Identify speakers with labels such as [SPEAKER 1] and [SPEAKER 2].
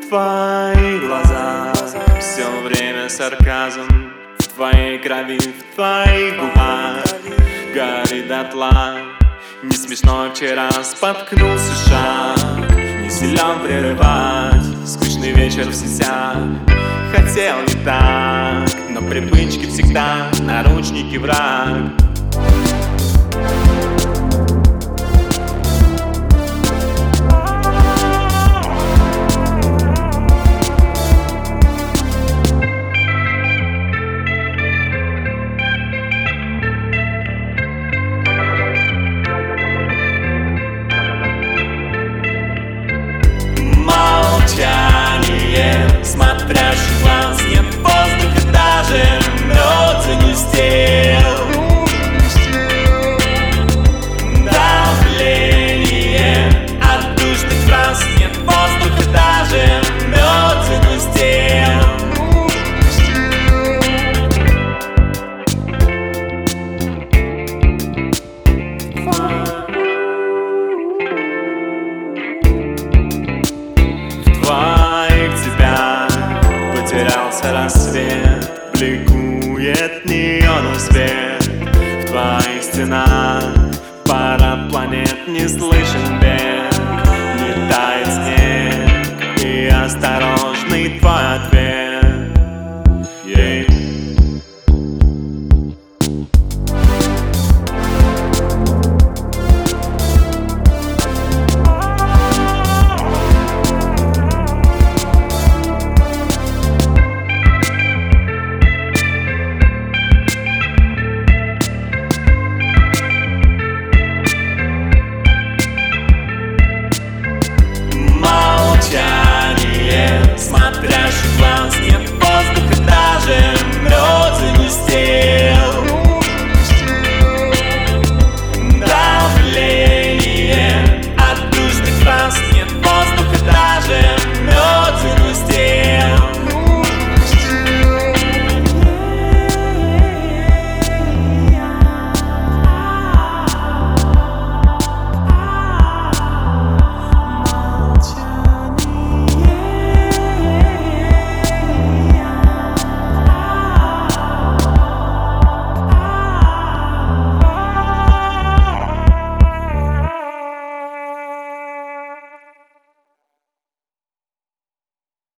[SPEAKER 1] Твои глаза все время сарказм, в твоей крови, в твоих губах горит дотла. Не смешно, вчера споткнулся шаг, не силен прерывать скучный вечер в сетях. Хотел не так, но привычки всегда наручники враг. Смотрящий глаз, нет воздуха, даже ноты не стел. Давление от душных фраз, нет воздуха, даже ноты не стел. Потерялся рассвет, бликует неоновый свет. В твоих стенах пара планет, не слышен бег. Не тает снег и осторожный твой ответ.